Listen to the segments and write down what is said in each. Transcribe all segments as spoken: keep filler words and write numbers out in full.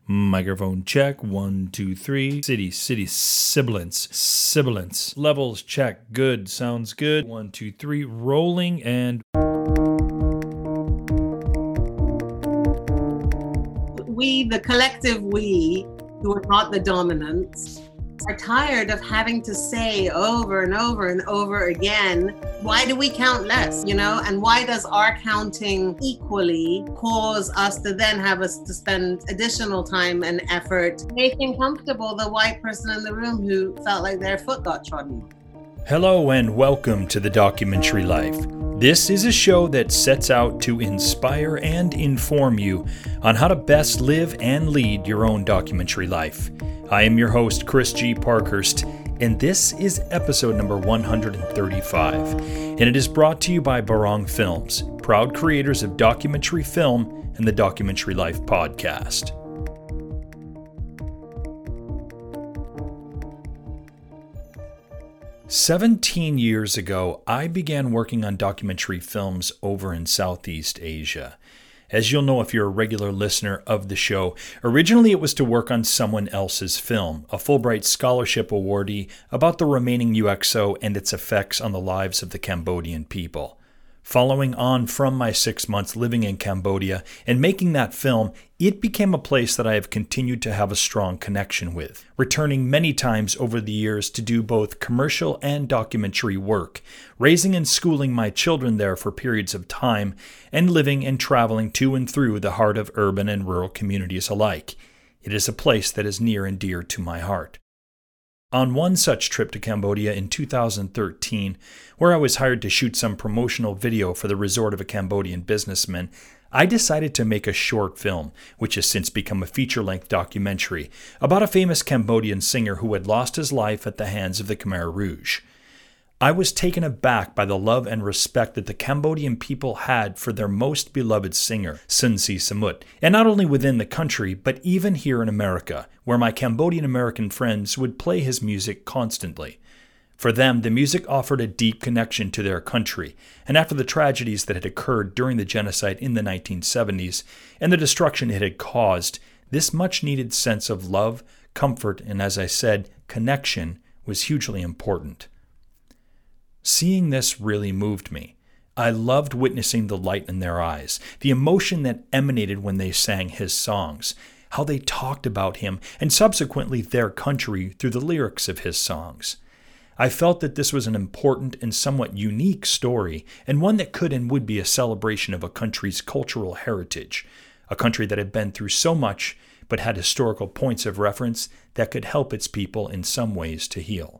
Microphone check, one, two, three. City, city, sibilance, sibilance. Levels check, good, sounds good. One, two, three, rolling and... We, the collective we, who are not the dominants, are tired of having to say over and over and over again, why do we count less, you know? And why does our counting equally cause us to then have us to spend additional time and effort making comfortable the white person in the room who felt like their foot got trodden? Hello and welcome to The Documentary Life. This is a show that sets out to inspire and inform you on how to best live and lead your own documentary life. I am your host, Chris G. Parkhurst, and this is episode number one hundred thirty-five, and it is brought to you by Barong Films, proud creators of documentary film and the Documentary Life podcast. Seventeen years ago, I began working on documentary films over in Southeast Asia. As you'll know if you're a regular listener of the show, originally it was to work on someone else's film, a Fulbright Scholarship awardee about the remaining U X O and its effects on the lives of the Cambodian people. Following on from my six months living in Cambodia and making that film, it became a place that I have continued to have a strong connection with, returning many times over the years to do both commercial and documentary work, raising and schooling my children there for periods of time, and living and traveling to and through the heart of urban and rural communities alike. It is a place that is near and dear to my heart. On one such trip to Cambodia in two thousand thirteen, where I was hired to shoot some promotional video for the resort of a Cambodian businessman, I decided to make a short film, which has since become a feature-length documentary, about a famous Cambodian singer who had lost his life at the hands of the Khmer Rouge. I was taken aback by the love and respect that the Cambodian people had for their most beloved singer, Sun Si Samut, and not only within the country, but even here in America, where my Cambodian-American friends would play his music constantly. For them, the music offered a deep connection to their country, and after the tragedies that had occurred during the genocide in the nineteen seventies and the destruction it had caused, this much-needed sense of love, comfort, and as I said, connection was hugely important. Seeing this really moved me. I loved witnessing the light in their eyes, the emotion that emanated when they sang his songs, how they talked about him and subsequently their country through the lyrics of his songs. I felt that this was an important and somewhat unique story, and one that could and would be a celebration of a country's cultural heritage, a country that had been through so much but had historical points of reference that could help its people in some ways to heal.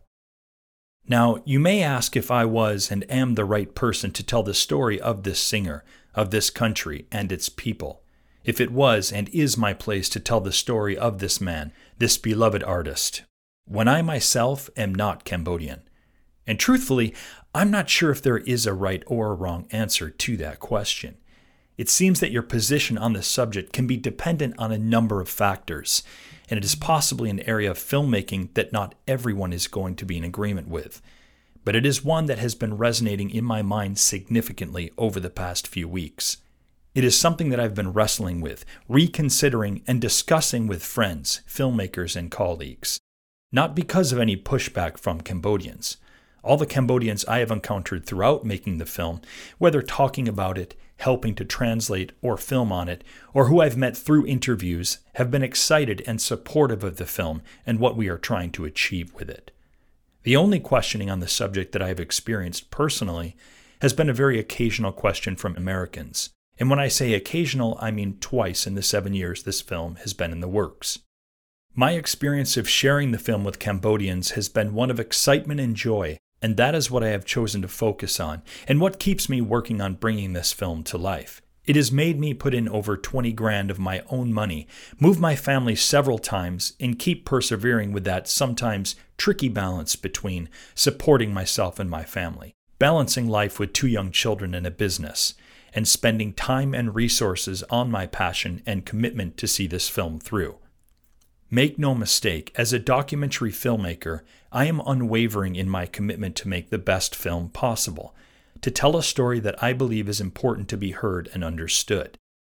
Now, you may ask if I was and am the right person to tell the story of this singer, of this country, and its people. If it was and is my place to tell the story of this man, this beloved artist, when I myself am not Cambodian. And truthfully, I'm not sure if there is a right or a wrong answer to that question. It seems that your position on this subject can be dependent on a number of factors, and it is possibly an area of filmmaking that not everyone is going to be in agreement with. But it is one that has been resonating in my mind significantly over the past few weeks. It is something that I've been wrestling with, reconsidering, and discussing with friends, filmmakers, and colleagues. Not because of any pushback from Cambodians. All the Cambodians I have encountered throughout making the film, whether talking about it, helping to translate or film on it, or who I've met through interviews, have been excited and supportive of the film and what we are trying to achieve with it. The only questioning on the subject that I have experienced personally has been a very occasional question from Americans. And when I say occasional, I mean twice in the seven years this film has been in the works. My experience of sharing the film with Cambodians has been one of excitement and joy, and that is what I have chosen to focus on, and what keeps me working on bringing this film to life. It has made me put in over twenty grand of my own money, move my family several times, and keep persevering with that sometimes tricky balance between supporting myself and my family, balancing life with two young children and a business, and spending time and resources on my passion and commitment to see this film through. Make no mistake, as a documentary filmmaker, I am unwavering in my commitment to make the best film possible, to tell a story that I believe is important to be heard and understood.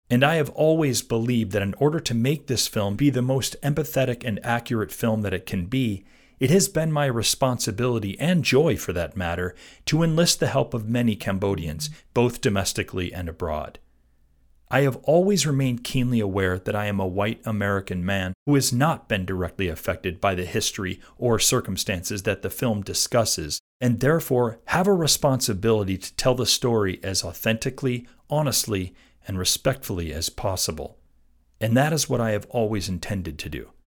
And I have always believed that in order to make this film be the most empathetic and accurate film that it can be, it has been my responsibility, and joy for that matter, to enlist the help of many Cambodians, both domestically and abroad. I have always remained keenly aware that I am a white American man who has not been directly affected by the history or circumstances that the film discusses, and therefore have a responsibility to tell the story as authentically, honestly, and respectfully as possible. And that is what I have always intended to do.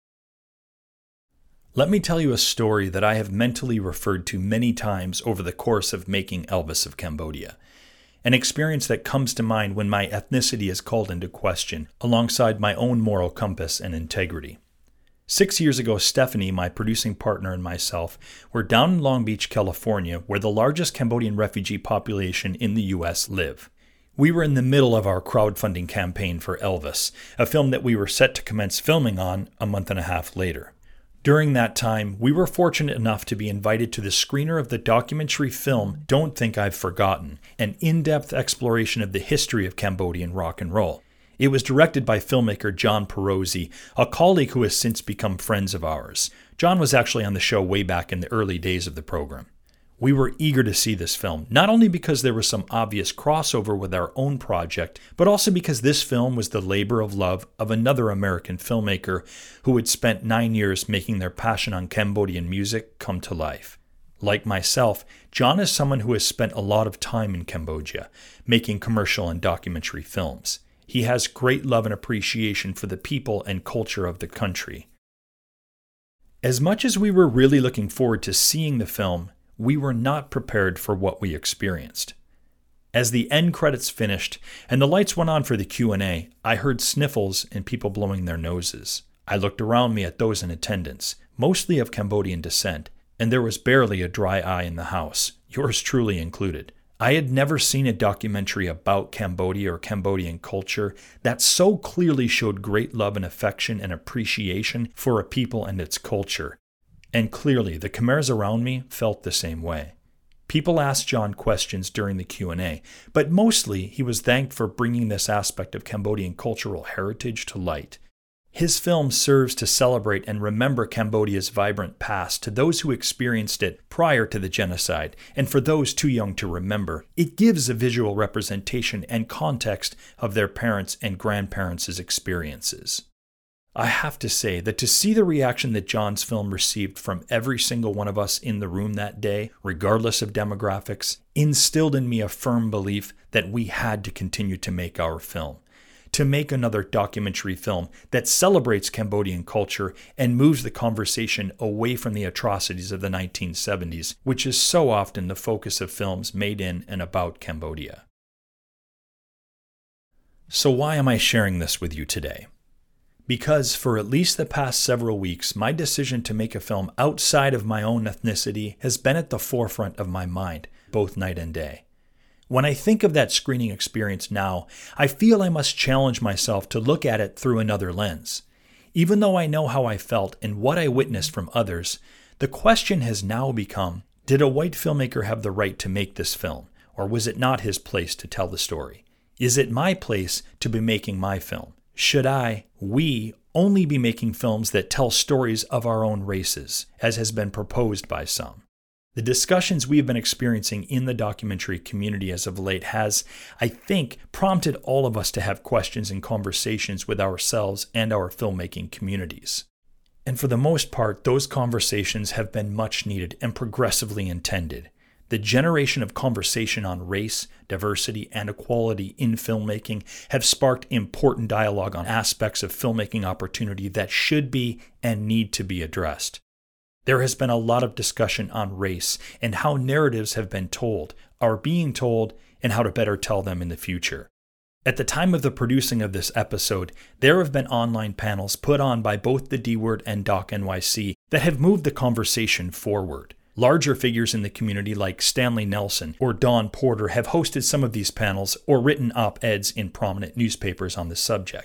Let me tell you a story that I have mentally referred to many times over the course of making Elvis of Cambodia. An experience that comes to mind when my ethnicity is called into question, alongside my own moral compass and integrity. Six years ago, Stephanie, my producing partner, and myself were down in Long Beach, California, where the largest Cambodian refugee population in the U S live. We were in the middle of our crowdfunding campaign for Elvis, a film that we were set to commence filming on a month and a half later. During that time, we were fortunate enough to be invited to the screener of the documentary film Don't Think I've Forgotten, an in-depth exploration of the history of Cambodian rock and roll. It was directed by filmmaker John Perosi, a colleague who has since become friends of ours. John was actually on the show way back in the early days of the program. We were eager to see this film, not only because there was some obvious crossover with our own project, but also because this film was the labor of love of another American filmmaker who had spent nine years making their passion on Cambodian music come to life. Like myself, John is someone who has spent a lot of time in Cambodia, making commercial and documentary films. He has great love and appreciation for the people and culture of the country. As much as we were really looking forward to seeing the film, we were not prepared for what we experienced. As the end credits finished and the lights went on for the Q and A, I heard sniffles and people blowing their noses. I looked around me at those in attendance, mostly of Cambodian descent, and there was barely a dry eye in the house, yours truly included. I had never seen a documentary about Cambodia or Cambodian culture that so clearly showed great love and affection and appreciation for a people and its culture. And clearly, the Khmers around me felt the same way. People asked John questions during the Q and A, but mostly he was thanked for bringing this aspect of Cambodian cultural heritage to light. His film serves to celebrate and remember Cambodia's vibrant past to those who experienced it prior to the genocide, and for those too young to remember, it gives a visual representation and context of their parents' and grandparents' experiences. I have to say that to see the reaction that John's film received from every single one of us in the room that day, regardless of demographics, instilled in me a firm belief that we had to continue to make our film. To make another documentary film that celebrates Cambodian culture and moves the conversation away from the atrocities of the nineteen seventies, which is so often the focus of films made in and about Cambodia. So why am I sharing this with you today? Because for at least the past several weeks, my decision to make a film outside of my own ethnicity has been at the forefront of my mind, both night and day. When I think of that screening experience now, I feel I must challenge myself to look at it through another lens. Even though I know how I felt and what I witnessed from others, the question has now become, did a white filmmaker have the right to make this film, or was it not his place to tell the story? Is it my place to be making my film? Should I, we, only be making films that tell stories of our own races, as has been proposed by some? The discussions we have been experiencing in the documentary community as of late has, I think, prompted all of us to have questions and conversations with ourselves and our filmmaking communities. And for the most part, those conversations have been much needed and progressively intended. The generation of conversation on race, diversity, and equality in filmmaking have sparked important dialogue on aspects of filmmaking opportunity that should be and need to be addressed. There has been a lot of discussion on race and how narratives have been told, are being told, and how to better tell them in the future. At the time of the producing of this episode, there have been online panels put on by both the D-Word and Doc N Y C that have moved the conversation forward. Larger figures in the community like Stanley Nelson or Dawn Porter have hosted some of these panels or written op-eds in prominent newspapers on the subject.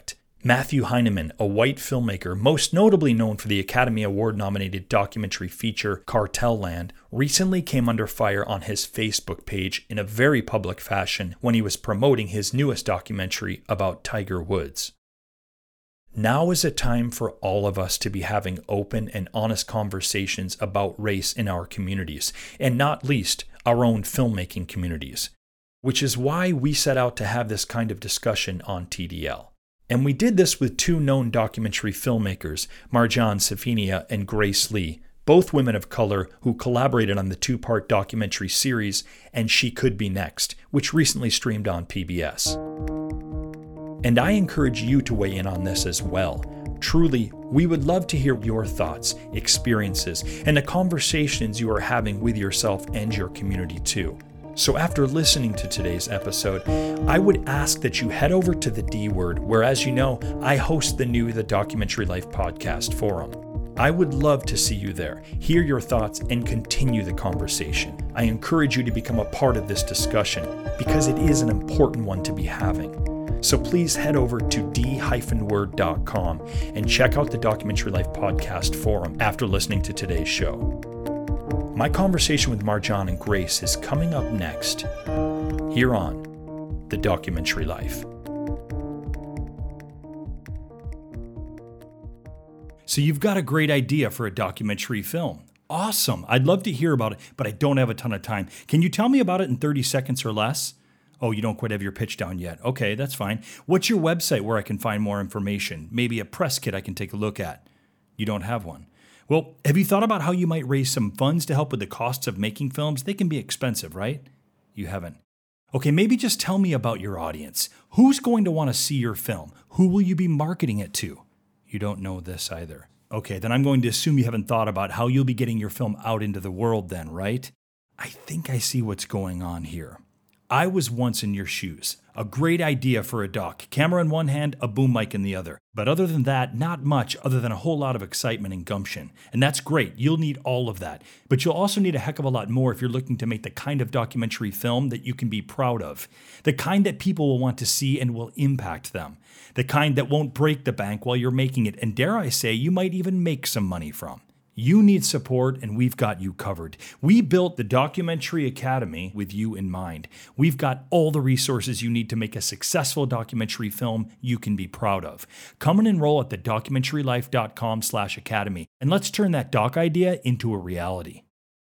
Matthew Heineman, a white filmmaker most notably known for the Academy Award-nominated documentary feature Cartel Land, recently came under fire on his Facebook page in a very public fashion when he was promoting his newest documentary about Tiger Woods. Now is a time for all of us to be having open and honest conversations about race in our communities, and not least our own filmmaking communities, which is why we set out to have this kind of discussion on T D L. And we did this with two known documentary filmmakers, Marjan Safiniya and Grace Lee, both women of color who collaborated on the two-part documentary series And She Could Be Next, which recently streamed on P B S. And I encourage you to weigh in on this as well. Truly, we would love to hear your thoughts, experiences, and the conversations you are having with yourself and your community too. So after listening to today's episode, I would ask that you head over to the D Word, where, as you know, I host the new The Documentary Life podcast forum. I would love to see you there, hear your thoughts, and continue the conversation. I encourage you to become a part of this discussion because it is an important one to be having. So please head over to d dash word dot com and check out the Documentary Life podcast forum after listening to today's show. My conversation with Marjan and Grace is coming up next, here on The Documentary Life. So you've got a great idea for a documentary film. Awesome. I'd love to hear about it, but I don't have a ton of time. Can you tell me about it in thirty seconds or less? Oh, you don't quite have your pitch down yet. Okay, that's fine. What's your website where I can find more information? Maybe a press kit I can take a look at. You don't have one. Well, have you thought about how you might raise some funds to help with the costs of making films? They can be expensive, right? You haven't. Okay, maybe just tell me about your audience. Who's going to want to see your film? Who will you be marketing it to? You don't know this either. Okay, then I'm going to assume you haven't thought about how you'll be getting your film out into the world then, right? I think I see what's going on here. I was once in your shoes. A great idea for a doc. Camera in one hand, a boom mic in the other. But other than that, not much other than a whole lot of excitement and gumption. And that's great. You'll need all of that. But you'll also need a heck of a lot more if you're looking to make the kind of documentary film that you can be proud of. The kind that people will want to see and will impact them. The kind that won't break the bank while you're making it. And dare I say, you might even make some money from. You need support, and we've got you covered. We built the Documentary Academy with you in mind. We've got all the resources you need to make a successful documentary film you can be proud of. Come and enroll at the documentary life dot com slash academy, and let's turn that doc idea into a reality.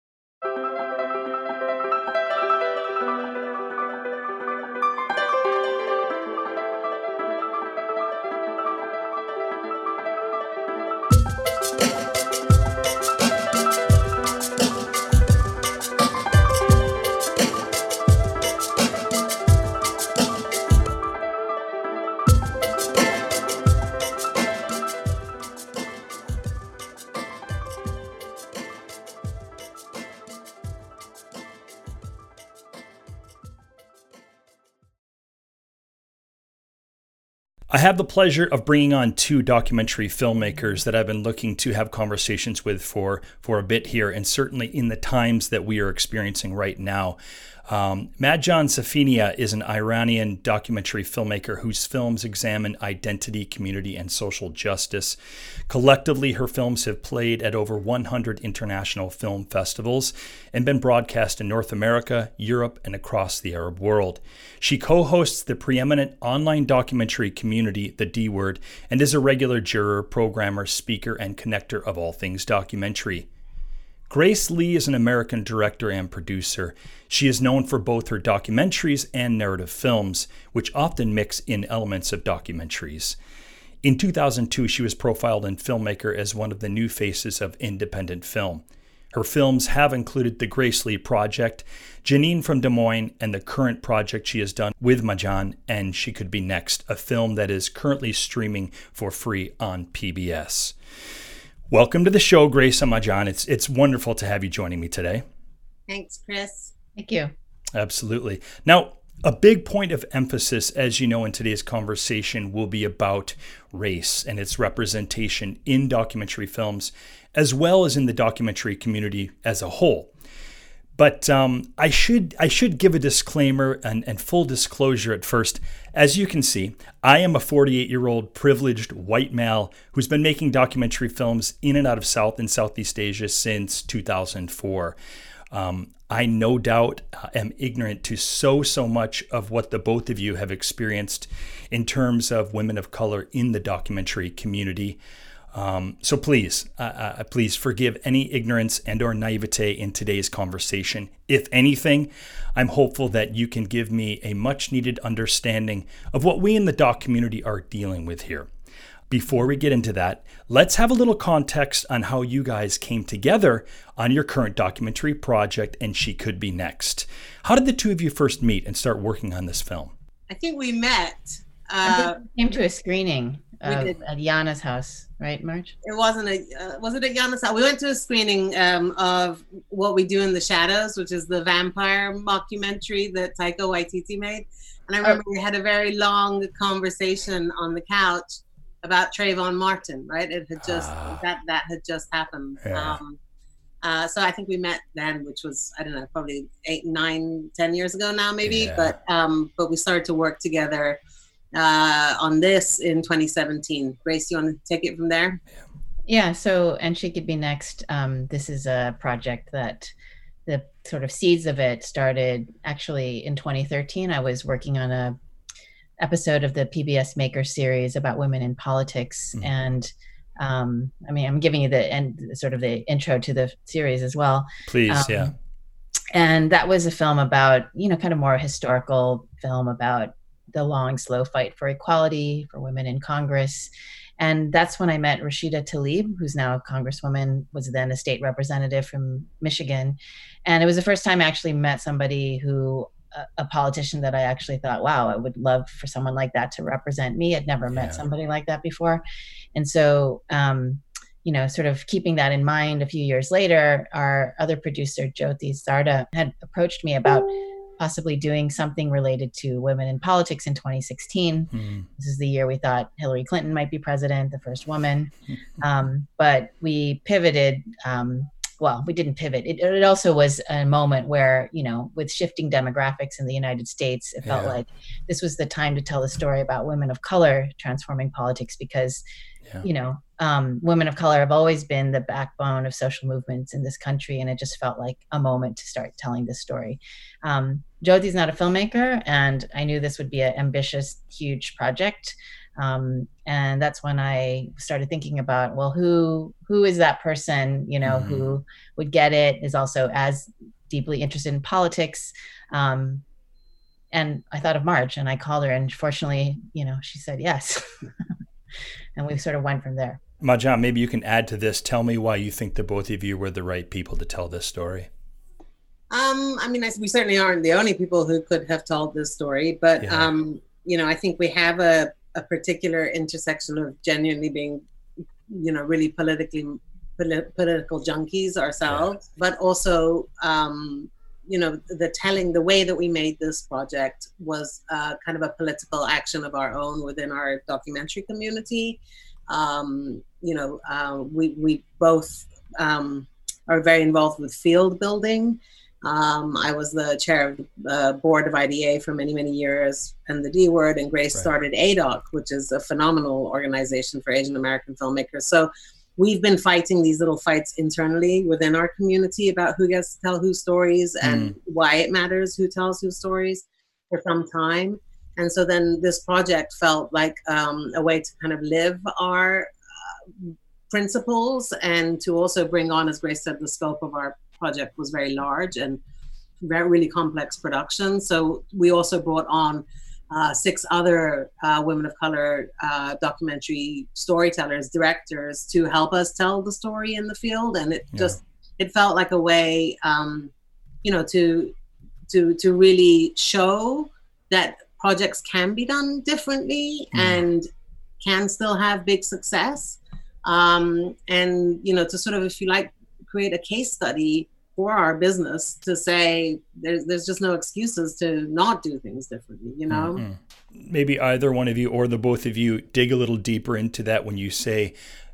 I have the pleasure of bringing on two documentary filmmakers that I've been looking to have conversations with for, for a bit here, and certainly in the times that we are experiencing right now. Um, Marjan Safiniya is an Iranian documentary filmmaker whose films examine identity, community, and social justice. Collectively, her films have played at over one hundred international film festivals and been broadcast in North America, Europe, and across the Arab world. She co-hosts the preeminent online documentary community, The D Word, and is a regular juror, programmer, speaker, and connector of all things documentary. Grace Lee is an American director and producer. She is known for both her documentaries and narrative films, which often mix in elements of documentaries. In two thousand two, she was profiled in Filmmaker as one of the new faces of independent film. Her films have included The Grace Lee Project, Janine from Des Moines, and the current project she has done with Marjan, And She Could Be Next, a film that is currently streaming for free on P B S. Welcome to the show, Grace and Marjan. It's it's wonderful to have you joining me today. Thanks, Chris. Thank you. Absolutely. Now, a big point of emphasis, as you know, in today's conversation will be about race and its representation in documentary films, as well as in the documentary community as a whole. But um, I should I should give a disclaimer and, and full disclosure at first. As you can see, I am a forty-eight-year-old privileged white male who's been making documentary films in and out of South and Southeast Asia since two thousand four. Um, I no doubt uh, am ignorant to so, so much of what the both of you have experienced in terms of women of color in the documentary community. Um, so please, uh, uh, please forgive any ignorance and or naivete in today's conversation. If anything, I'm hopeful that you can give me a much needed understanding of what we in the doc community are dealing with here. Before we get into that, let's have a little context on how you guys came together on your current documentary project, And She Could Be Next. How did the two of you first meet and start working on this film? I think we met. Uh, we came to a screening of, at Yana's house, right, Marge? It wasn't a, uh, was it at Yana's house? We went to a screening um, of What We Do in the Shadows, which is the vampire mockumentary that Taika Waititi made. And I remember oh. we had a very long conversation on the couch about Trayvon Martin, right? It had just, uh, that that had just happened. Yeah. Um, uh, so I think we met then, which was, I don't know, probably eight, nine, ten years ago now, maybe. Yeah. But um, but we started to work together uh, on this in twenty seventeen. Grace, you want to take it from there? Yeah, so, And She Could Be Next. Um, this is a project that the sort of seeds of it started actually in twenty thirteen. I was working on a episode of the P B S Maker series about women in politics. Mm. And um, I mean, I'm giving you the end, sort of the intro to the series as well. Please, um, yeah. And that was a film about, you know, kind of more historical film about the long, slow fight for equality for women in Congress. And that's when I met Rashida Tlaib, who's now a congresswoman, was then a state representative from Michigan. And it was the first time I actually met somebody who a politician that I actually thought, wow, I would love for someone like that to represent me. I'd never met yeah. somebody like that before. And so, um, you know, sort of keeping that in mind, a few years later, our other producer, Jyoti Sarda, had approached me about possibly doing something related to women in politics in twenty sixteen. Mm. This is the year we thought Hillary Clinton might be president, the first woman. um, but we pivoted um, Well, we didn't pivot. It, it also was a moment where, you know, with shifting demographics in the United States, it felt yeah. like this was the time to tell the story about women of color transforming politics because, yeah. you know, um, women of color have always been the backbone of social movements in this country. And it just felt like a moment to start telling this story. Um, Jyoti's not a filmmaker, and I knew this would be an ambitious, huge project. Um, and that's when I started thinking about, well, who who is that person, you know, mm. who would get it, is also as deeply interested in politics. Um, and I thought of Marge, and I called her, and fortunately, you know, she said yes. And we sort of went from there. Marjan, maybe you can add to this. Tell me why you think that both of you were the right people to tell this story. Um, I mean, I, we certainly aren't the only people who could have told this story, but, yeah. um, you know, I think we have a a particular intersection of genuinely being, you know, really politically polit- political junkies ourselves, yeah. but also, um, you know, the telling, the way that we made this project was uh, kind of a political action of our own within our documentary community. Um, you know, uh, we we both um, are very involved with field building. Um, I was the chair of the uh, board of I D A for many, many years, and the D Word, and Grace right. started A D O C, which is a phenomenal organization for Asian American filmmakers. So we've been fighting these little fights internally within our community about who gets to tell whose stories mm. and why it matters who tells whose stories for some time. And so then this project felt like um, a way to kind of live our uh, principles, and to also bring on, as Grace said, the scope of our project was very large and very really complex production. So we also brought on uh, six other uh, women of color uh, documentary storytellers, directors, to help us tell the story in the field. And it yeah. just it felt like a way, um, you know, to to to really show that projects can be done differently mm. and can still have big success. Um, and you know, to sort of, if you like, create a case study for our business to say there's there's just no excuses to not do things differently, you know? Mm-hmm. Maybe either one of you or the both of you dig a little deeper into that when you say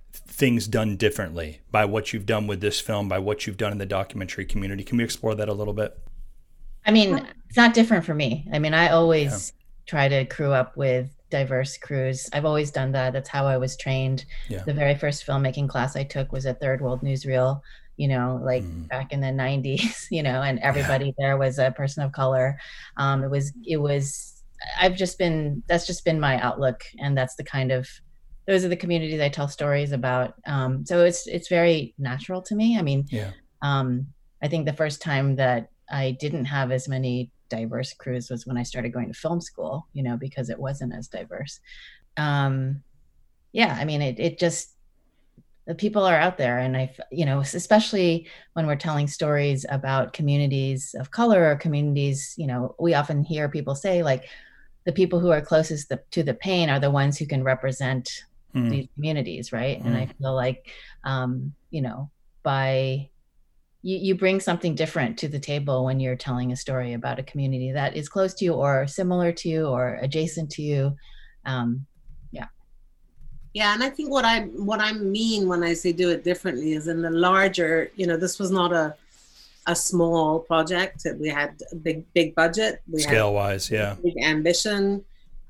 things done differently by what you've done with this film, by what you've done in the documentary community. Can we explore that a little bit? I mean, it's not different for me. I mean, I always yeah. try to crew up with diverse crews. I've always done that. That's how I was trained. Yeah. The very first filmmaking class I took was at Third World Newsreel, you know, like mm. back in the nineties, you know, and everybody yeah. there was a person of color. Um, it was, it was, I've just been, that's just been my outlook. And that's the kind of, those are the communities I tell stories about. Um, so it's, it's very natural to me. I mean, yeah. um, I think the first time that I didn't have as many diverse crews was when I started going to film school, you know, because it wasn't as diverse. Um, yeah, I mean, it, it just, the people are out there. And I, you know, especially when we're telling stories about communities of color or communities, you know, we often hear people say like, the people who are closest the, to the pain are the ones who can represent mm. these communities, right? Mm. And I feel like, um, you know, by You, you bring something different to the table when you're telling a story about a community that is close to you or similar to you or adjacent to you. Um, yeah. Yeah. And I think what I, what I mean when I say do it differently is in the larger, you know, this was not a, a small project. We had a big, big budget. We Scale wise. Yeah. Big ambition.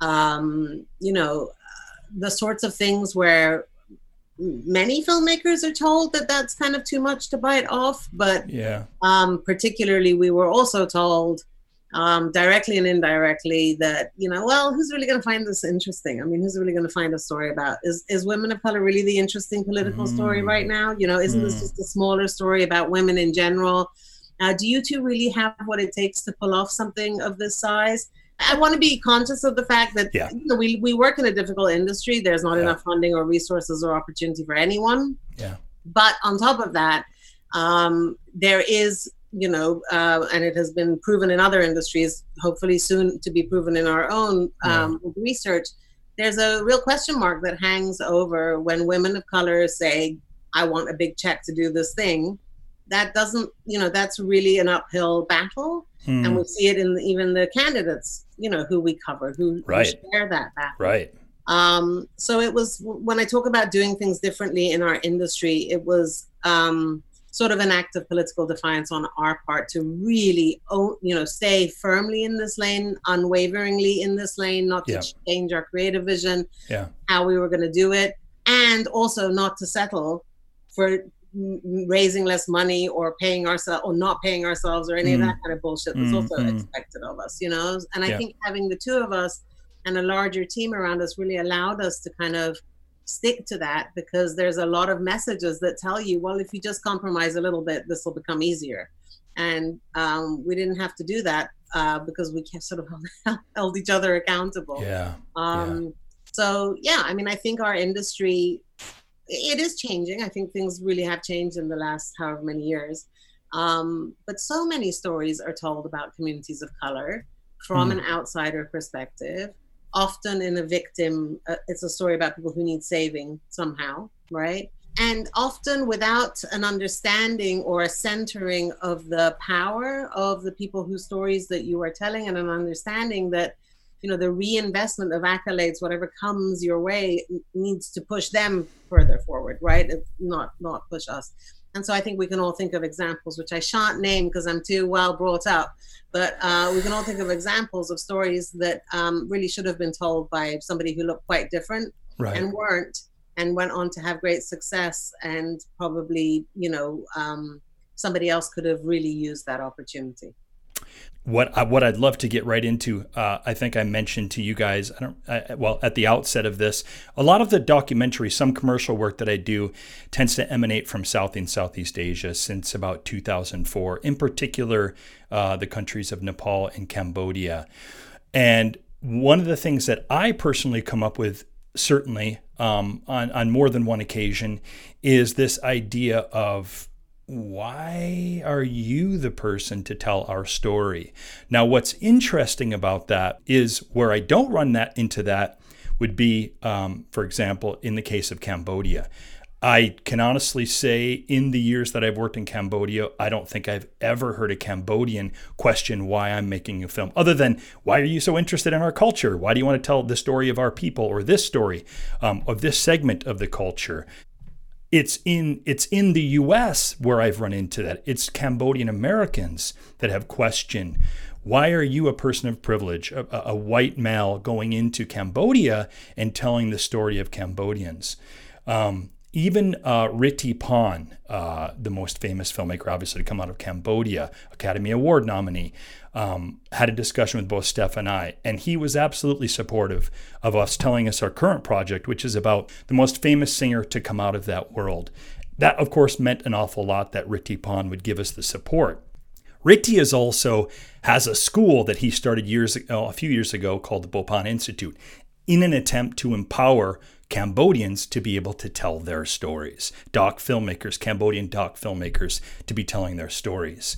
Um, you know, the sorts of things where many filmmakers are told that that's kind of too much to bite off, but yeah. um, particularly we were also told um, directly and indirectly that, you know, well, who's really going to find this interesting? I mean, who's really going to find a story about, is, is women of color really the interesting political mm. story right now? You know, isn't mm. this just a smaller story about women in general? Uh, do you two really have what it takes to pull off something of this size? I want to be conscious of the fact that yeah. you know, we, we work in a difficult industry. There's not yeah. enough funding or resources or opportunity for anyone. Yeah. But on top of that, um, there is, you know, uh, and it has been proven in other industries, hopefully soon to be proven in our own um, yeah. research, there's a real question mark that hangs over when women of color say, I want a big check to do this thing. That doesn't, you know, that's really an uphill battle. Hmm. And we see it in the, even the candidates, you know, who we cover, who, right. who share that battle. Right. Um, so it was, when I talk about doing things differently in our industry, it was um, sort of an act of political defiance on our part to really, own, you know, stay firmly in this lane, unwaveringly in this lane, not to yeah. change our creative vision, yeah. how we were going to do it, and also not to settle for raising less money or paying ourselves or not paying ourselves or any mm. of that kind of bullshit was mm, also mm. expected of us, you know? And I yeah. think having the two of us and a larger team around us really allowed us to kind of stick to that, because there's a lot of messages that tell you, well, if you just compromise a little bit, this will become easier. And um, we didn't have to do that uh, because we kept sort of held each other accountable. Yeah. Um, yeah. So, yeah, I mean, I think our industry, it is changing. I think things really have changed in the last however many years. Um, but so many stories are told about communities of color from mm. an outsider perspective, often in a victim. Uh, it's a story about people who need saving somehow, right? And often without an understanding or a centering of the power of the people whose stories that you are telling, and an understanding that, you know, the reinvestment of accolades, whatever comes your way, needs to push them further forward, right? It's not not push us. And so I think we can all think of examples, which I shan't name because I'm too well brought up, but uh, we can all think of examples of stories that um, really should have been told by somebody who looked quite different right. and weren't, and went on to have great success. And probably, you know, um, somebody else could have really used that opportunity. What I, what I'd love to get right into, uh, I think I mentioned to you guys, I don't, I, well, at the outset of this, a lot of the documentary, some commercial work that I do tends to emanate from South and Southeast Asia since about two thousand four, in particular, uh, the countries of Nepal and Cambodia. And one of the things that I personally come up with, certainly um, on, on more than one occasion, is this idea of, why are you the person to tell our story? Now, what's interesting about that is where I don't run that into that would be, um, for example, in the case of Cambodia. I can honestly say in the years that I've worked in Cambodia, I don't think I've ever heard a Cambodian question why I'm making a film, other than, why are you so interested in our culture? Why do you want to tell the story of our people, or this story um, of this segment of the culture? It's in it's in the U S where I've run into that. It's Cambodian Americans that have questioned, why are you, a person of privilege, a, a white male, going into Cambodia and telling the story of Cambodians? Um, even uh, Riti Pan, uh, the most famous filmmaker, obviously, to come out of Cambodia, Academy Award nominee, um, had a discussion with both Steph and I, and he was absolutely supportive of us telling us our current project, which is about the most famous singer to come out of that world. That, of course, meant an awful lot that Riti Pan would give us the support. Riti is also has a school that he started years ago, a few years ago, called the Bopan Institute, in an attempt to empower Cambodians to be able to tell their stories. Doc filmmakers, Cambodian doc filmmakers, to be telling their stories.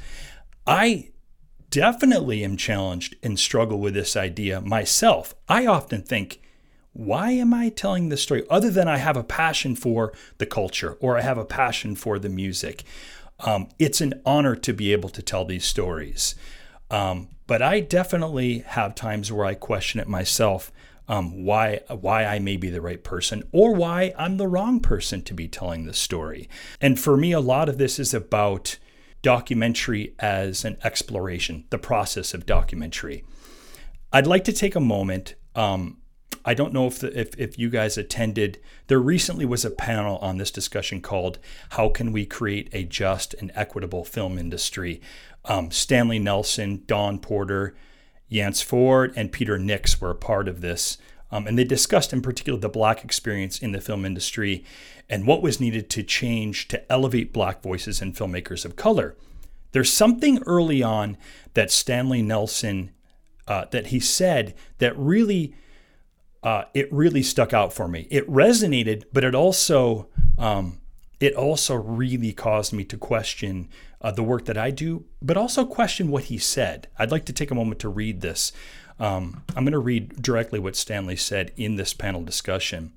I definitely am challenged and struggle with this idea myself. I often think, why am I telling this story? Other than I have a passion for the culture or I have a passion for the music. Um, it's an honor to be able to tell these stories. Um, but I definitely have times where I question it myself. Um, why why I may be the right person or why I'm the wrong person to be telling the story. And for me, a lot of this is about documentary as an exploration, the process of documentary. I'd like to take a moment. Um, I don't know if, the, if if you guys attended. There recently was a panel on this discussion called "How Can We Create a Just and Equitable Film Industry?" Um, Stanley Nelson, Dawn Porter, Yance Ford, and Peter Nix were a part of this. Um, and they discussed in particular the Black experience in the film industry and what was needed to change to elevate Black voices and filmmakers of color. There's something early on that Stanley Nelson, uh, that he said that really, uh, it really stuck out for me. It resonated, but it also, um, it also really caused me to question uh, the work that I do, but also question what he said. I'd like to take a moment to read this. Um, I'm going to read directly what Stanley said in this panel discussion.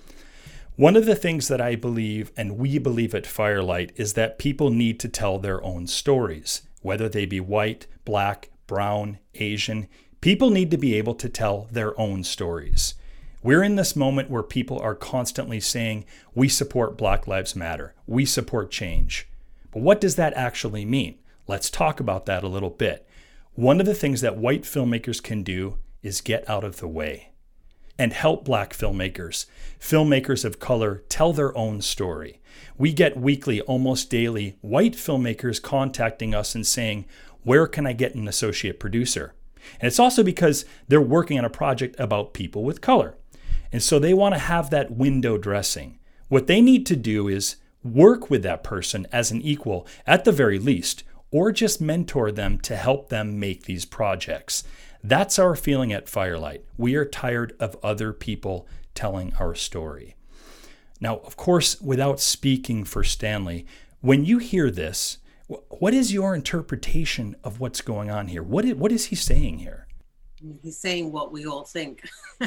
One of the things that I believe, and we believe at Firelight, is that people need to tell their own stories, whether they be white, Black, brown, Asian. People need to be able to tell their own stories. We're in this moment where people are constantly saying, we support Black Lives Matter, we support change. But what does that actually mean? Let's talk about that a little bit. One of the things that white filmmakers can do is get out of the way and help Black filmmakers, filmmakers of color, tell their own story. We get weekly, almost daily, white filmmakers contacting us and saying, where can I get an associate producer? And it's also because they're working on a project about people with color. And so they want to have that window dressing. What they need to do is work with that person as an equal, at the very least, or just mentor them to help them make these projects. That's our feeling at Firelight. We are tired of other people telling our story. Now, of course, without speaking for Stanley, when you hear this, what is your interpretation of what's going on here? What is, what is he saying here? He's saying what we all think.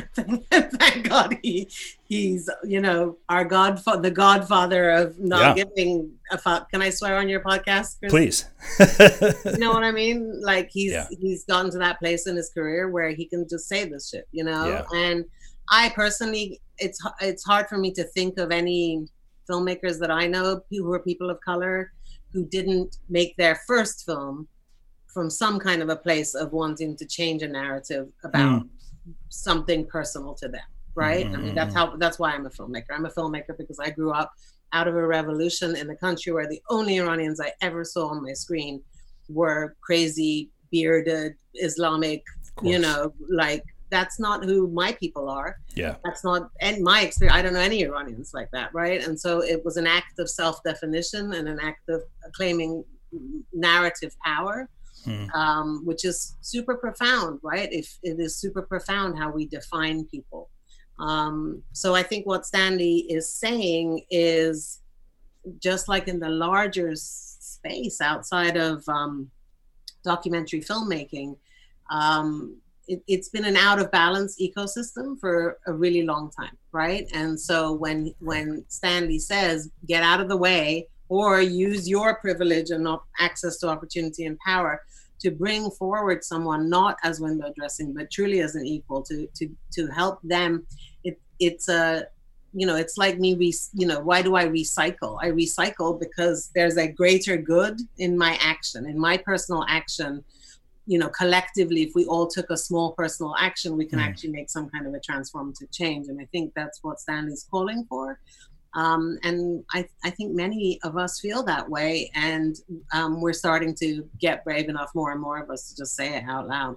Thank God he he's, you know, our godfather, the godfather of not yeah. giving a fuck. Can I swear on your podcast, Chris? Please. You know what I mean? Like he's yeah. he's gotten to that place in his career where he can just say this shit, you know? Yeah. And I personally, it's it's hard for me to think of any filmmakers that I know who are people of color who didn't make their first film from some kind of a place of wanting to change a narrative about mm. something personal to them, right? Mm-hmm. I mean, that's how, that's why I'm a filmmaker. I'm a filmmaker because I grew up out of a revolution in the country where the only Iranians I ever saw on my screen were crazy, bearded, Islamic, you know, like, that's not who my people are. Yeah. That's not, and my experience, I don't know any Iranians like that, right? And so it was an act of self-definition and an act of claiming narrative power. Hmm. Um, which is super profound, right? If it is super profound how we define people. Um, so I think what Stanley is saying is just like in the larger space outside of um, documentary filmmaking, um, it, it's been an out of balance ecosystem for a really long time, right? And so when when Stanley says, get out of the way or use your privilege and not access to opportunity and power to bring forward someone not as window dressing, but truly as an equal to to to help them. It it's a you know, it's like me, re- you know, why do I recycle? I recycle because there's a greater good in my action, in my personal action. You know, collectively, if we all took a small personal action, we can mm. actually make some kind of a transformative change. And I think that's what Stanley's calling for. Um, and I, I think many of us feel that way. And um, we're starting to get brave enough, more and more of us, to just say it out loud.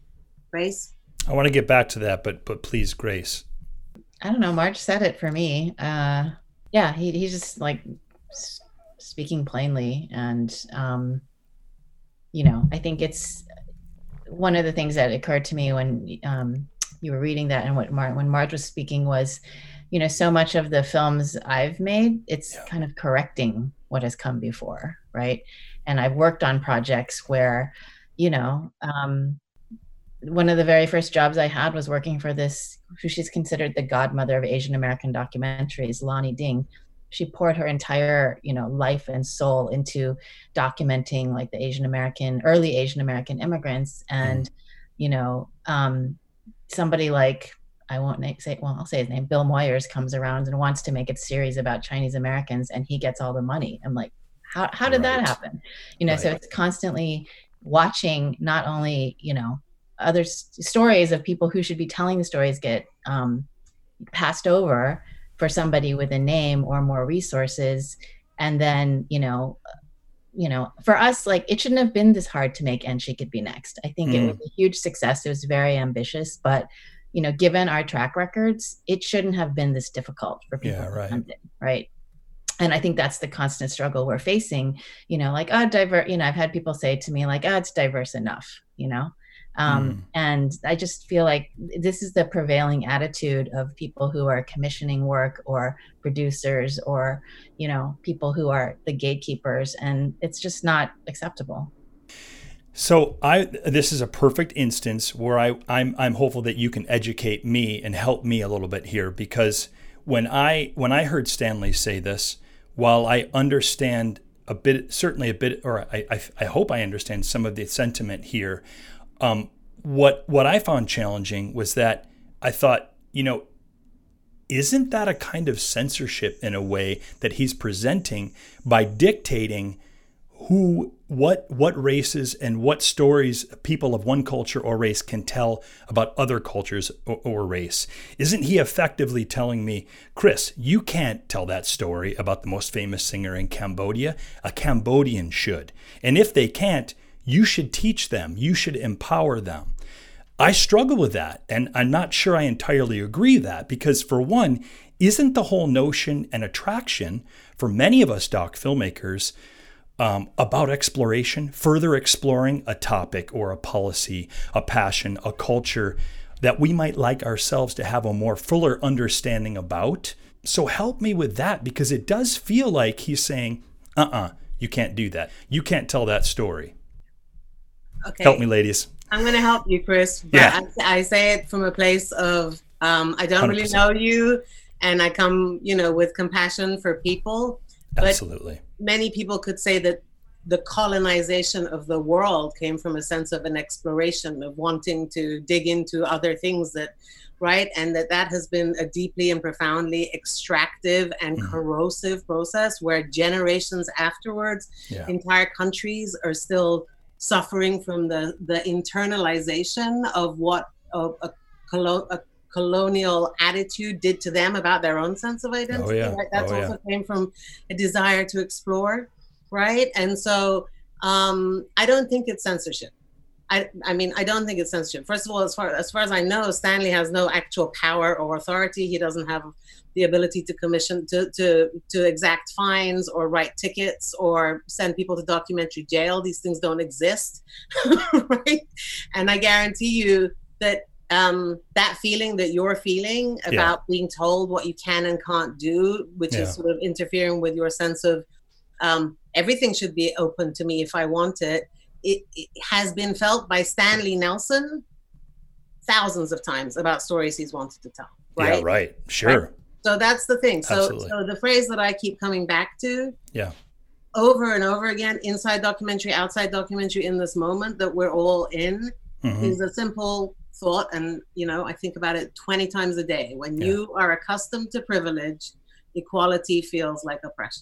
Grace? I want to get back to that, but but please, Grace. I don't know. Marge said it for me. Uh, yeah, he he's just like s- speaking plainly. And, um, you know, I think it's one of the things that occurred to me when um, you were reading that, and what Mar- when Marge was speaking was, you know, so much of the films I've made, it's yeah. kind of correcting what has come before, right? And I've worked on projects where, you know, um, one of the very first jobs I had was working for this, who she's considered the godmother of Asian American documentaries, Lani Ding. She poured her entire, you know, life and soul into documenting like the Asian American, early Asian American immigrants. And, mm. you know, um, somebody like, I won't say, well, I'll say his name, Bill Moyers, comes around and wants to make a series about Chinese Americans, and he gets all the money. I'm like, how, how did right. that happen? You know, right. So it's constantly watching not only, you know, other s- stories of people who should be telling the stories get um, passed over for somebody with a name or more resources. And then, you know, you know, for us, like, it shouldn't have been this hard to make And She Could Be Next. I think mm. it was a huge success. It was very ambitious, but, you know, given our track records, it shouldn't have been this difficult for people yeah, to right. fund it, right? And I think that's the constant struggle we're facing, you know, like, oh, divert, you know, I've had people say to me like, oh, it's diverse enough, you know? Um, mm. And I just feel like this is the prevailing attitude of people who are commissioning work, or producers, or, you know, people who are the gatekeepers, and it's just not acceptable. So I, this is a perfect instance where I, I'm, I'm hopeful that you can educate me and help me a little bit here, because when I, when I heard Stanley say this, while I understand a bit, certainly a bit, or I, I, I hope I understand some of the sentiment here. Um, what what I found challenging was that I thought, you know, isn't that a kind of censorship in a way that he's presenting by dictating who, what, what races and what stories people of one culture or race can tell about other cultures or, or race? Isn't he effectively telling me, Chris, you can't tell that story about the most famous singer in Cambodia? A Cambodian should. And if they can't, you should teach them. You should empower them. I struggle with that, and I'm not sure I entirely agree with that, because for one, isn't the whole notion and attraction for many of us doc filmmakers um, about exploration, further exploring a topic or a policy, a passion, a culture that we might like ourselves to have a more fuller understanding about? So help me with that, because it does feel like he's saying, uh-uh, you can't do that. You can't tell that story. Okay. Help me, ladies. I'm going to help you, Chris. But yeah. I, I say it from a place of, um, I don't one hundred percent really know you, and I come, you know, with compassion for people. Absolutely. But many people could say that the colonization of the world came from a sense of an exploration, of wanting to dig into other things that, right? And that that has been a deeply and profoundly extractive and mm. corrosive process, where generations afterwards, yeah. entire countries are still suffering from the, the internalization of what of a, colo- a colonial attitude did to them about their own sense of identity. Oh, yeah. Right? That's oh, also yeah. came from a desire to explore, right? And so um, I don't think it's censorship. I, I mean, I don't think it's censorship. First of all, as far as far as I know, Stanley has no actual power or authority. He doesn't have the ability to commission, to to to exact fines or write tickets or send people to documentary jail. These things don't exist, right? And I guarantee you that um, that feeling that you're feeling about yeah. being told what you can and can't do, which yeah. is sort of interfering with your sense of um, everything should be open to me if I want it. It, it has been felt by Stanley Nelson thousands of times about stories he's wanted to tell. Right? Yeah, right. Sure. Right? So that's the thing. So, Absolutely. so the phrase that I keep coming back to, yeah, over and over again, inside documentary, outside documentary, in this moment that we're all in, mm-hmm. is a simple thought, and you know, I think about it twenty times a day. When yeah. you are accustomed to privilege, equality feels like oppression.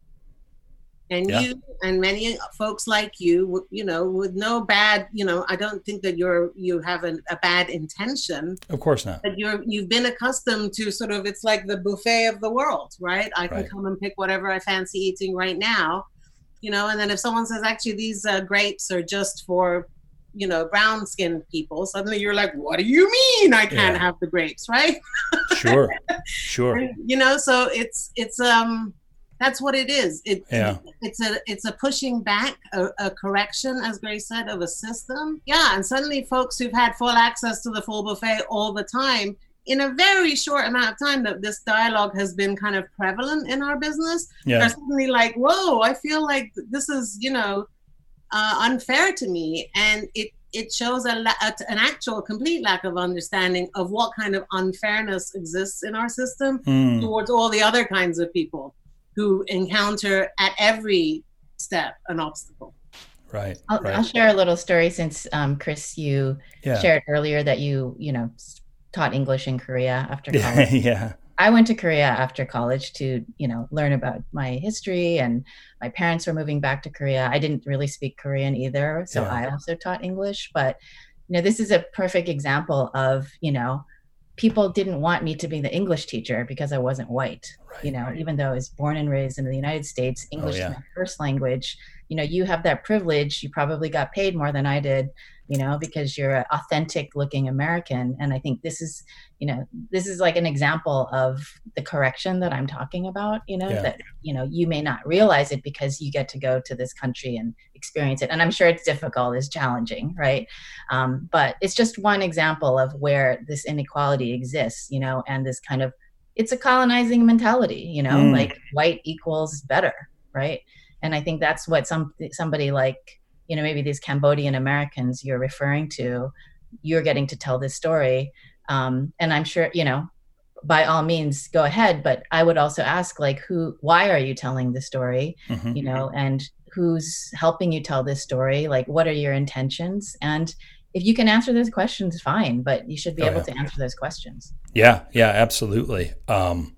And yeah. you and many folks like you, you know, with no bad, you know, I don't think that you're you have an, a bad intention. Of course not. But you're you've been accustomed to sort of, it's like the buffet of the world, right? I can right. come and pick whatever I fancy eating right now, you know. And then if someone says, actually, these uh, grapes are just for, you know, brown skinned people, suddenly you're like, what do you mean I can't yeah. have the grapes, right? Sure, sure. And, you know, so it's it's um. That's what it is. It, yeah. It's a it's a pushing back, a, a correction, as Grace said, of a system. Yeah, and suddenly folks who've had full access to the full buffet all the time, in a very short amount of time that this dialogue has been kind of prevalent in our business, yeah. are suddenly like, whoa, I feel like this is, you know, uh, unfair to me. And it it shows a, a an actual complete lack of understanding of what kind of unfairness exists in our system mm. towards all the other kinds of people who encounter at every step an obstacle. Right. I'll, right. I'll share a little story since, um, Chris, you yeah. shared earlier that you, you know, taught English in Korea after college. yeah. I went to Korea after college to, you know, learn about my history, and my parents were moving back to Korea. I didn't really speak Korean either, so yeah. I also taught English. But, you know, this is a perfect example of, you know, people didn't want me to be the English teacher because I wasn't white, right, you know, right. even though I was born and raised in the United States, English oh, yeah. is my first language. You know, you have that privilege. You probably got paid more than I did, you know, because you're an authentic looking American. And I think this is, you know, this is like an example of the correction that I'm talking about, you know, yeah. that, you know, you may not realize it because you get to go to this country and experience it. And I'm sure it's difficult, it's challenging, right? Um, but it's just one example of where this inequality exists, you know, and this kind of, it's a colonizing mentality, you know, mm. like white equals better, right? And I think that's what some somebody like, you know, maybe these Cambodian Americans you're referring to, you're getting to tell this story. Um, and I'm sure, you know, by all means, go ahead. But I would also ask, like, who, why are you telling the story, mm-hmm. you know, and who's helping you tell this story? Like, what are your intentions? And if you can answer those questions, fine, but you should be oh, able yeah. to answer those questions. Yeah, yeah, absolutely. Um,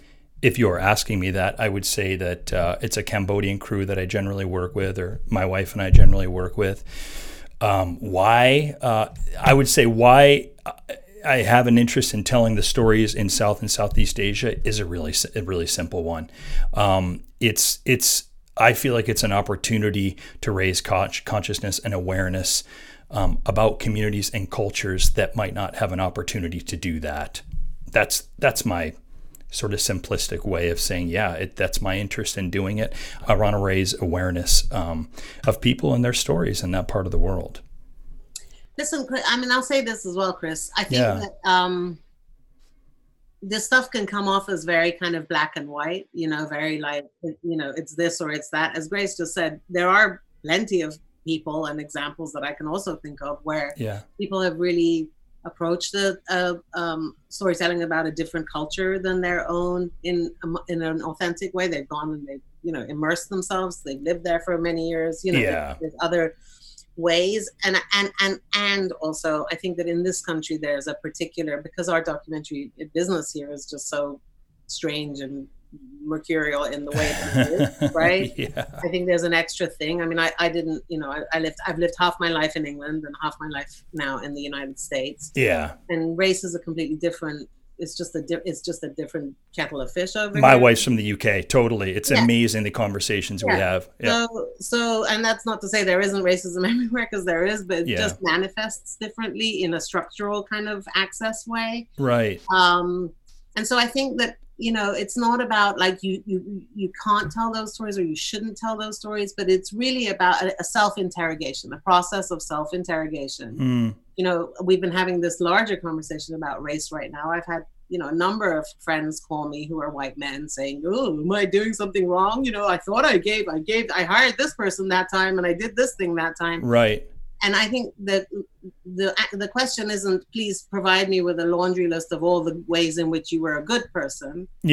if you're asking me that, I would say that uh, it's a Cambodian crew that I generally work with, or my wife and I generally work with. Um, why? Uh, I would say why I have an interest in telling the stories in South and Southeast Asia is a really, a really simple one. Um, it's, it's. I feel like it's an opportunity to raise con- consciousness and awareness um, about communities and cultures that might not have an opportunity to do that. That's that's my sort of simplistic way of saying, yeah, it, that's my interest in doing it. I want to raise awareness um, of people and their stories in that part of the world. Listen, I mean, I'll say this as well, Chris. I think yeah. that um, this stuff can come off as very kind of black and white, you know, very like, you know, it's this or it's that. As Grace just said, there are plenty of people and examples that I can also think of where yeah. people have really approach the uh, um, storytelling about a different culture than their own in in an authentic way. They've gone and they've, you know, immersed themselves. They've lived there for many years. You know, yeah. there's other ways, and and and and also I think that in this country there's a particular, because our documentary business here is just so strange and mercurial in the way that it is, right? yeah. I think there's an extra thing. I mean, I, I didn't, you know, I, I lived, I've lived half my life in England and half my life now in the United States. Yeah. And race is a completely different, it's just a, di- it's just a different kettle of fish over My here. wife's from the U K. Totally. It's yeah. amazing the conversations yeah. we have. Yeah. So, so, and that's not to say there isn't racism everywhere, because there is, but it yeah. just manifests differently in a structural kind of access way. Right. Um, and so I think that, you know, it's not about like you you you can't tell those stories or you shouldn't tell those stories, but it's really about a, a self-interrogation, a process of self-interrogation. Mm. You know, we've been having this larger conversation about race right now. I've had, you know, a number of friends call me who are white men saying, oh, am I doing something wrong? You know, I thought I gave, I gave, I hired this person that time and I did this thing that time. Right. And I think that the the question isn't, please provide me with a laundry list of all the ways in which you were a good person. Yeah.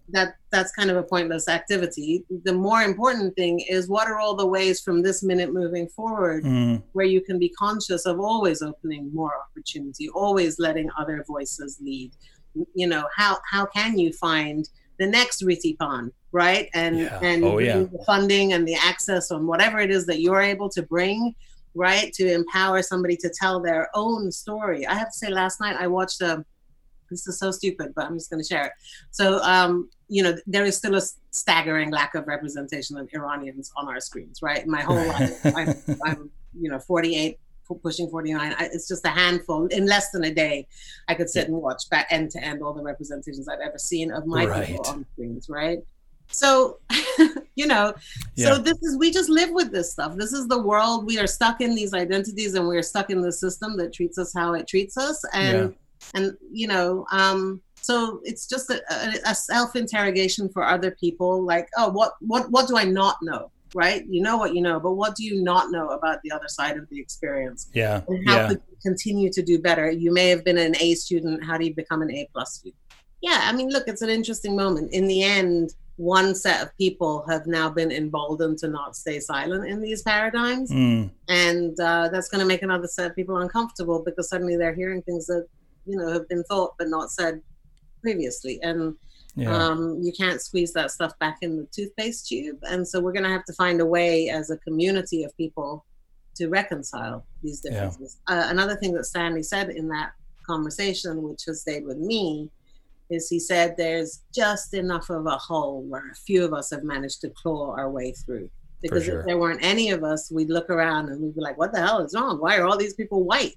that that's kind of a pointless activity. The more important thing is, what are all the ways from this minute moving forward mm. where you can be conscious of always opening more opportunity, always letting other voices lead. You know, how how can you find the next Ritipan, right? And yeah. and oh, yeah. the funding and the access on whatever it is that you're able to bring, right, to empower somebody to tell their own story. I have to say, last night I watched a, this is so stupid, but I'm just going to share it. So, um, you know, there is still a staggering lack of representation of Iranians on our screens, right? My whole life, I'm, I'm, you know, forty-eight, pushing forty-nine. I, it's just a handful. In less than a day, I could sit yeah. and watch back end to end all the representations I've ever seen of my right. people on screens, right? So, you know, yeah. so this is, we just live with this stuff. This is the world. We are stuck in these identities, and we're stuck in the system that treats us how it treats us. And, yeah. and you know, um, so it's just a, a, a self-interrogation for other people. Like, oh, what, what, what do I not know? Right? You know what you know, but what do you not know about the other side of the experience? Yeah. And how yeah. could you continue to do better? You may have been an A student. How do you become an A plus student? Yeah. I mean, look, it's an interesting moment. In the end, one set of people have now been emboldened to not stay silent in these paradigms. Mm. And uh, that's going to make another set of people uncomfortable, because suddenly they're hearing things that, you know, have been thought but not said previously. And yeah. um, you can't squeeze that stuff back in the toothpaste tube. And so we're going to have to find a way as a community of people to reconcile these differences. Yeah. Uh, another thing that Stanley said in that conversation, which has stayed with me, is he said there's just enough of a hole where a few of us have managed to claw our way through. Because sure. if there weren't any of us, we'd look around and we'd be like, what the hell is wrong? Why are all these people white?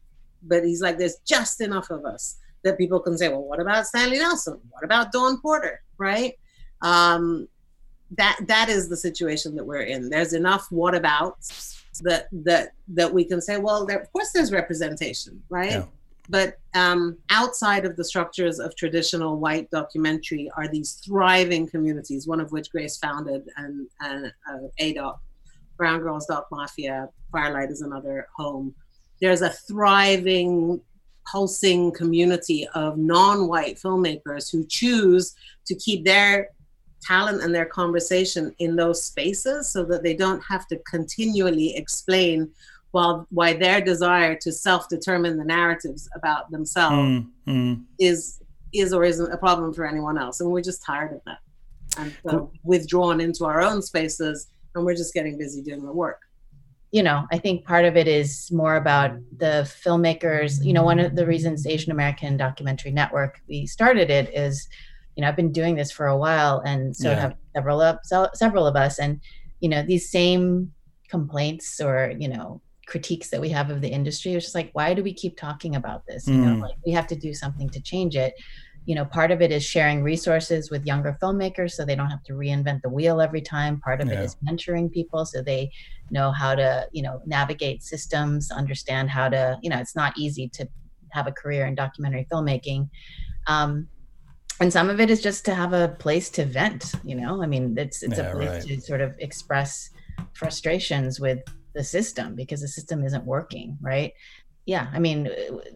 But he's like, there's just enough of us that people can say, well, what about Stanley Nelson? What about Dawn Porter, right? Um, that that is the situation that we're in. There's enough whatabouts that that that we can say, well, there, of course there's representation, right? Yeah. But um, outside of the structures of traditional white documentary are these thriving communities, one of which Grace founded, and, and uh, A D O C, Brown Girls Doc Mafia, Firelight is another home. There's a thriving, pulsing community of non-white filmmakers who choose to keep their talent and their conversation in those spaces so that they don't have to continually explain While, why their desire to self-determine the narratives about themselves mm, mm. is is or isn't a problem for anyone else. And we're just tired of that. And so withdrawn into our own spaces, and we're just getting busy doing the work. You know, I think part of it is more about the filmmakers. You know, one of the reasons Asian American Documentary Network, we started it is, you know, I've been doing this for a while, and so yeah. have several of, several of us. And, you know, these same complaints or, you know, critiques that we have of the industry. It's just like, why do we keep talking about this? You mm. know, like we have to do something to change it. You know, part of it is sharing resources with younger filmmakers so they don't have to reinvent the wheel every time. Part of yeah. it is mentoring people so they know how to, you know, navigate systems, understand how to, you know, it's not easy to have a career in documentary filmmaking. Um, and some of it is just to have a place to vent, you know, I mean, it's, it's yeah, a place right. to sort of express frustrations with the system because the system isn't working, right? Yeah, I mean,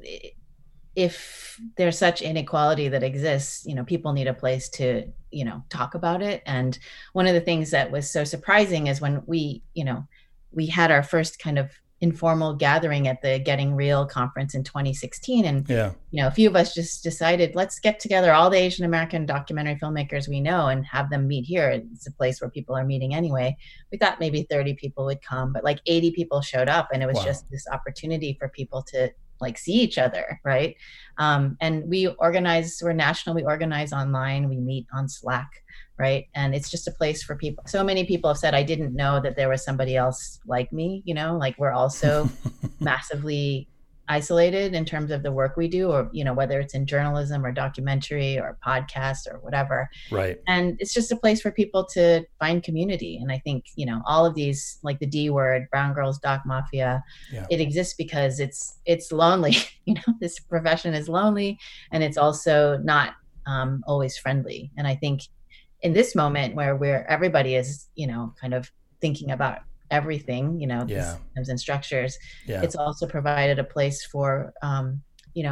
if there's such inequality that exists, you know, people need a place to, you know, talk about it. And one of the things that was so surprising is when we, you know, we had our first kind of informal gathering at the Getting Real conference in twenty sixteen. And, yeah. you know, a few of us just decided, let's get together all the Asian American documentary filmmakers we know and have them meet here. It's a place where people are meeting anyway. We thought maybe thirty people would come, but like eighty people showed up, and it was wow. just this opportunity for people to like see each other, right? Um, and we organize, we're national, we organize online, we meet on Slack, right? And it's just a place for people. So many people have said, I didn't know that there was somebody else like me, you know, like we're also massively isolated in terms of the work we do, or, you know, whether it's in journalism or documentary or podcast or whatever. Right. And it's just a place for people to find community. And I think, you know, all of these, like the D word, Brown Girls Doc Mafia, yeah. it exists because it's, it's lonely, you know, this profession is lonely, and it's also not um, always friendly. And I think in this moment where where everybody is, you know, kind of thinking about everything, you know, yeah. systems and structures, yeah. it's also provided a place for, um, you know,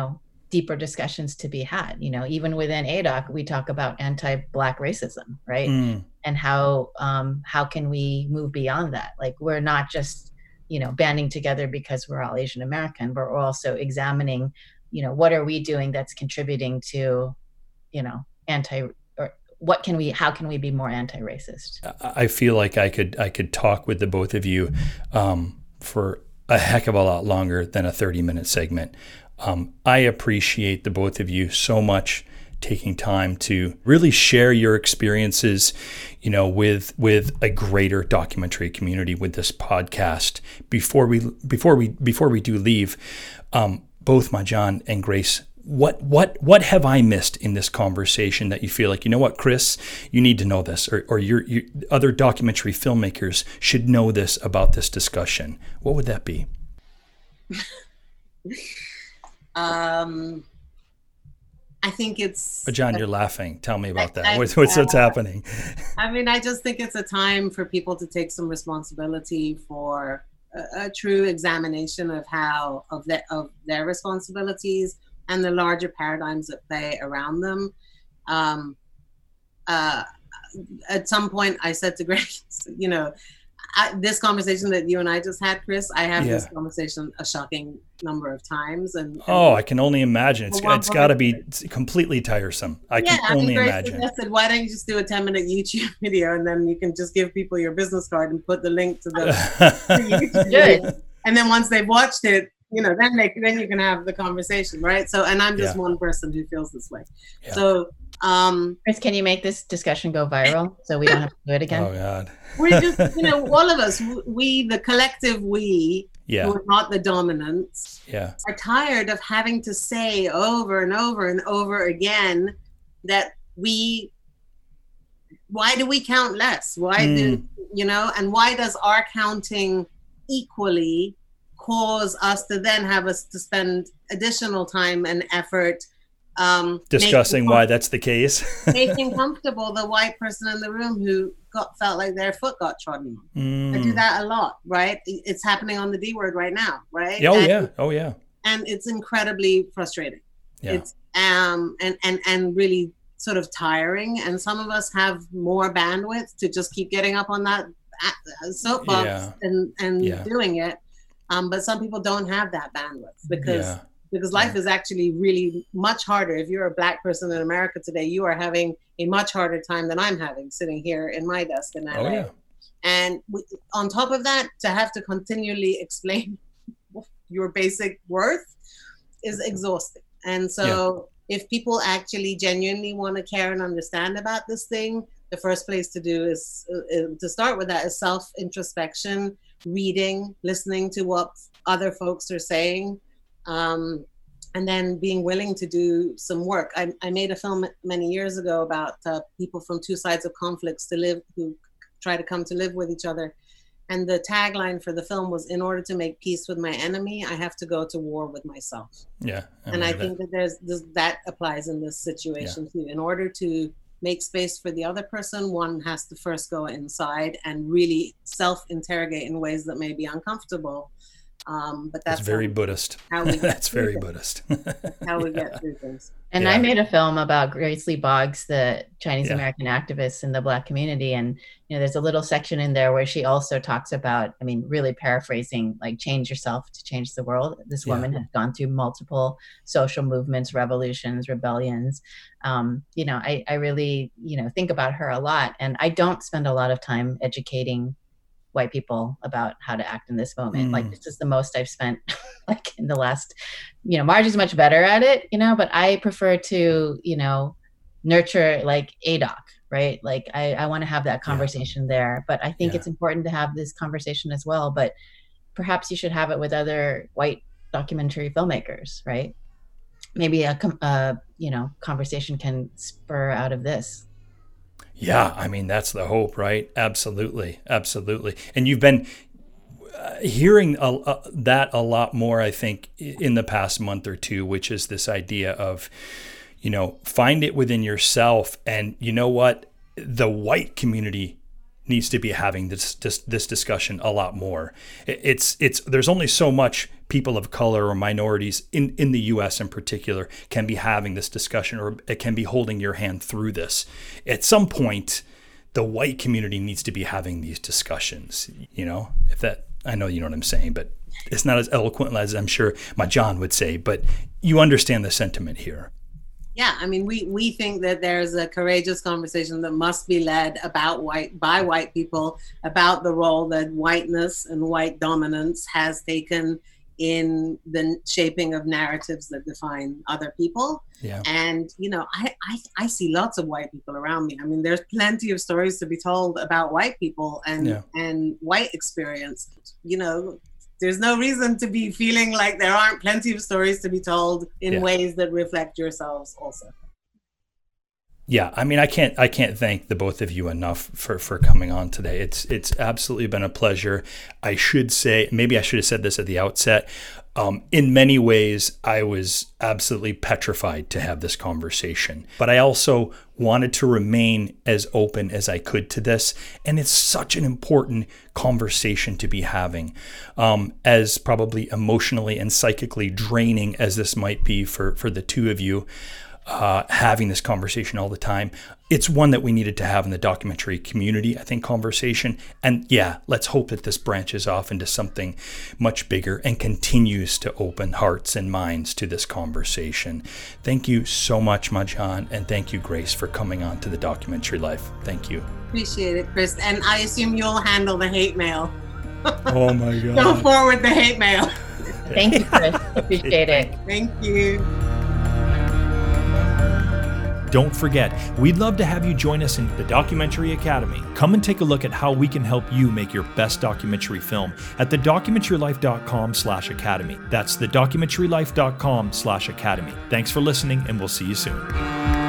deeper discussions to be had. You know, even within A D O C, we talk about anti-Black racism, right? Mm. And how um, how can we move beyond that? Like, we're not just, you know, banding together because we're all Asian American, but we're also examining, you know, what are we doing that's contributing to, you know, anti, or what can we, how can we be more anti-racist? I feel like I could I could talk with the both of you um, for a heck of a lot longer than a thirty minute segment. Um, I appreciate the both of you so much taking time to really share your experiences, you know, with with a greater documentary community with this podcast. Before we before we before we do leave, um, both Marjan and Grace, what what what have I missed in this conversation that you feel like, you know what, Chris, you need to know this, or or your, your other documentary filmmakers should know this about this discussion? What would that be? Um, I think it's... But John, you're laughing. Tell me about that. I, what's what's, what's uh, happening? I mean, I just think it's a time for people to take some responsibility for a, a true examination of how, of, the, of their responsibilities and the larger paradigms at play around them. Um, uh, at some point, I said to Grace, you know, I, this conversation that you and I just had, Chris, I have yeah. this conversation a shocking number of times. And, and oh, I can only imagine. It's, it's got to be completely tiresome. I yeah, can only I mean, imagine. I said, why don't you just do a ten minute YouTube video, and then you can just give people your business card and put the link to the, the YouTube video. And then once they've watched it, you know, then they then you can have the conversation, right? So, and I'm just yeah. one person who feels this way. Yeah. So, um, Chris, can you make this discussion go viral so we don't have to do it again? Oh God. We're just, you know, all of us, we, the collective we, yeah. who are not the dominants, yeah. are tired of having to say over and over and over again that we, why do we count less? Why mm. do, you know, and why does our counting equally cause us to then have us to spend additional time and effort um, discussing why that's the case, making comfortable the white person in the room who got felt like their foot got trodden on. Mm. I do that a lot, right? It's happening on the D word right now, right? Oh and, yeah, oh yeah. And it's incredibly frustrating. Yeah. It's um and and and really sort of tiring. And some of us have more bandwidth to just keep getting up on that soapbox yeah. and and yeah. doing it. Um, but some people don't have that bandwidth because yeah. because life yeah. is actually really much harder. If you're a Black person in America today, you are having a much harder time than I'm having sitting here in my desk in L A. Oh, yeah. And we, on top of that, to have to continually explain your basic worth is exhausting. And so yeah. if people actually genuinely want to care and understand about this thing, the first place to do is, uh, to start with that is self-introspection, reading, listening to what other folks are saying, um, and then being willing to do some work. I, I made a film many years ago about uh, people from two sides of conflicts to live, who try to come to live with each other. And the tagline for the film was, in order to make peace with my enemy, I have to go to war with myself. Yeah. I and I think that, that there's this, that applies in this situation yeah. too. In order to make space for the other person, one has to first go inside and really self-interrogate in ways that may be uncomfortable. Um, but that's, that's very how, Buddhist. How we that's very things. Buddhist. That's how we yeah. get through things. And yeah. I made a film about Grace Lee Boggs, the Chinese yeah. American activist in the Black community. And, you know, there's a little section in there where she also talks about, I mean, really paraphrasing, like, change yourself to change the world. This yeah. woman has gone through multiple social movements, revolutions, rebellions. Um, you know, I, I really, you know, think about her a lot. And I don't spend a lot of time educating white people about how to act in this moment. Mm. Like, this is the most I've spent like in the last, you know, Margie's much better at it, you know, but I prefer to, you know, nurture like A D O C, right? Like I, I want to have that conversation yeah. there, but I think yeah. it's important to have this conversation as well, but perhaps you should have it with other white documentary filmmakers, right? Maybe a, a you know, conversation can spur out of this. Yeah, I mean, that's the hope, right? Absolutely, absolutely. And you've been uh, hearing a, uh, that a lot more, I think, in the past month or two, which is this idea of, you know, find it within yourself. And you know what? The white community needs to be having this this, this discussion a lot more. It, it's it's there's only so much people of color or minorities in, in the U S in particular can be having this discussion, or it can be holding your hand through this. At some point, the white community needs to be having these discussions, you know, if that, I know you know what I'm saying, but it's not as eloquent as I'm sure my John would say, but you understand the sentiment here. Yeah, I mean, we, we think that there's a courageous conversation that must be led about white by white people about the role that whiteness and white dominance has taken in the shaping of narratives that define other people. Yeah. And, you know, I, I, I see lots of white people around me. I mean, there's plenty of stories to be told about white people and, yeah. and white experience. You know, there's no reason to be feeling like there aren't plenty of stories to be told in yeah. ways that reflect yourselves also. Yeah, I mean, I can't I can't thank the both of you enough for, for coming on today. It's it's absolutely been a pleasure. I should say, maybe I should have said this at the outset. Um, in many ways, I was absolutely petrified to have this conversation, but I also wanted to remain as open as I could to this. And it's such an important conversation to be having, um, as probably emotionally and psychically draining as this might be for, for the two of you. Uh, having this conversation all the time. It's one that we needed to have in the documentary community, I think, conversation. And yeah, let's hope that this branches off into something much bigger and continues to open hearts and minds to this conversation. Thank you so much, Majan, and thank you, Grace, for coming on to the Documentary Life. Thank you. Appreciate it, Chris. And I assume you'll handle the hate mail. Oh my God. Go forward the hate mail. Thank you, Chris. Appreciate it. Thank you. Don't forget, we'd love to have you join us in the Documentary Academy. Come and take a look at how we can help you make your best documentary film at the documentary life dot com slash academy. That's the documentary life dot com slash academy. Thanks for listening, and we'll see you soon.